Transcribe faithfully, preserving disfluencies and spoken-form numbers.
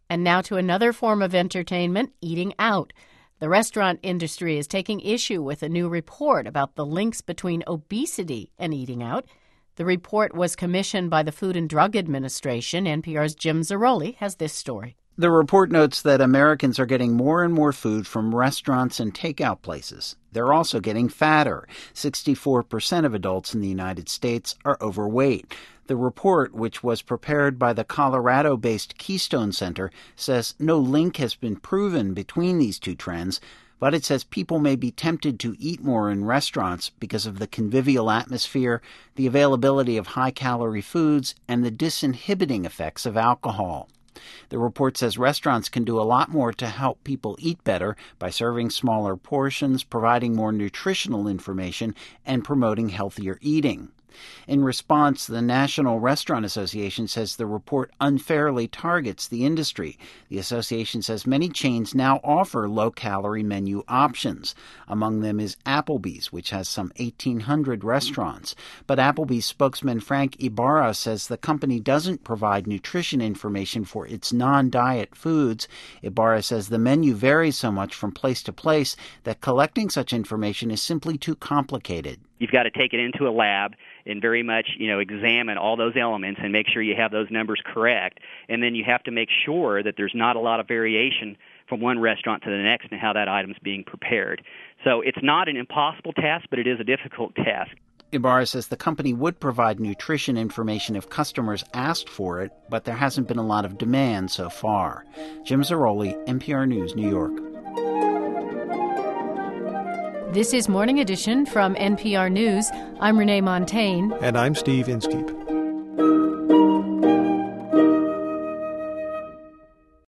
And now to another form of entertainment, eating out. The restaurant industry is taking issue with a new report about the links between obesity and eating out. The report was commissioned by the Food and Drug Administration. N P R's Jim Zarroli has this story. The report notes that Americans are getting more and more food from restaurants and takeout places. They're also getting fatter. sixty-four percent of adults in the United States are overweight. The report, which was prepared by the Colorado-based Keystone Center, says no link has been proven between these two trends, but it says people may be tempted to eat more in restaurants because of the convivial atmosphere, the availability of high-calorie foods, and the disinhibiting effects of alcohol. The report says restaurants can do a lot more to help people eat better by serving smaller portions, providing more nutritional information, and promoting healthier eating. In response, the National Restaurant Association says the report unfairly targets the industry. The association says many chains now offer low-calorie menu options. Among them is Applebee's, which has some eighteen hundred restaurants. But Applebee's spokesman Frank Ibarra says the company doesn't provide nutrition information for its non-diet foods. Ibarra says the menu varies so much from place to place that collecting such information is simply too complicated. You've got to take it into a lab and very much, you know, examine all those elements and make sure you have those numbers correct. And then you have to make sure that there's not a lot of variation from one restaurant to the next in how that item's being prepared. So it's not an impossible task, but it is a difficult task. Ibarra says the company would provide nutrition information if customers asked for it, but there hasn't been a lot of demand so far. Jim Zarroli, N P R News, New York. This is Morning Edition from N P R News. I'm Renee Montagne. And I'm Steve Inskeep.